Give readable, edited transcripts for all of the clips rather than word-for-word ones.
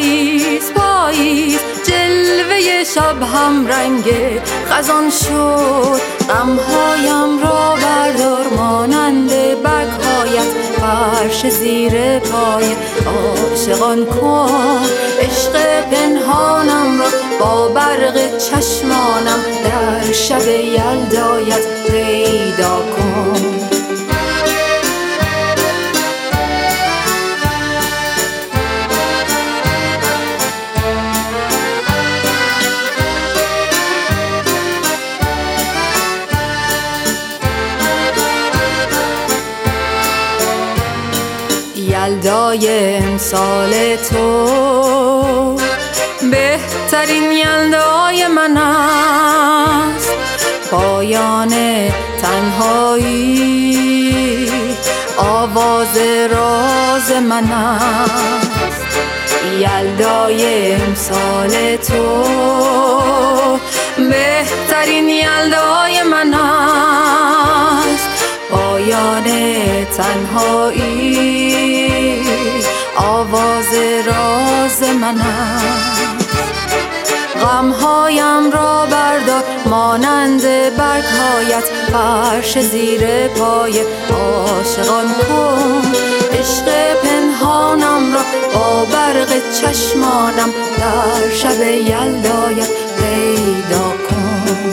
پاییز پاییز جلوه شب هم رنگ خزان شد، غمهایم را بردار مانند برگ‌هایت، فرش زیر پای عاشقان کن. عشق پنهانم را با برق چشمانم در شب یلدایت پیدا کن. یلدای امسال تو بهترین یلدای من است، پایان تنهایی آواز راز من است. یلدای امسال تو بهترین یلدای من است، پایان تنهایی آواز راز من است. غمهایم را بردار مانند برگ‌هایت، فرش زیر پای عاشقان کن. عشق پنهانم را با برق چشمانم در شب یلدایت پیدا کن.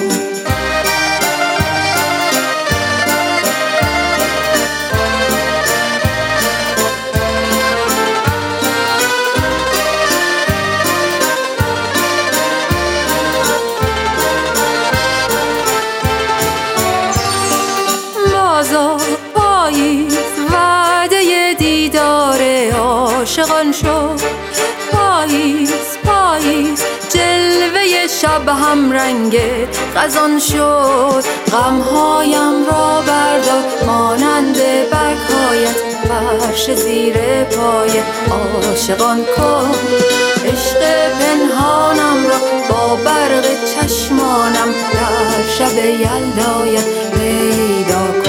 پاییز وعده دیدار عاشقان شد، پاییز پاییز جلوه شب هم رنگ خزان شد. غمهایم را بردار مانند برگ‌هایت، فرش زیر پای عاشقان کن. عشق پنهانم را با برق چشمانم در شب یلدایت پیدا کن.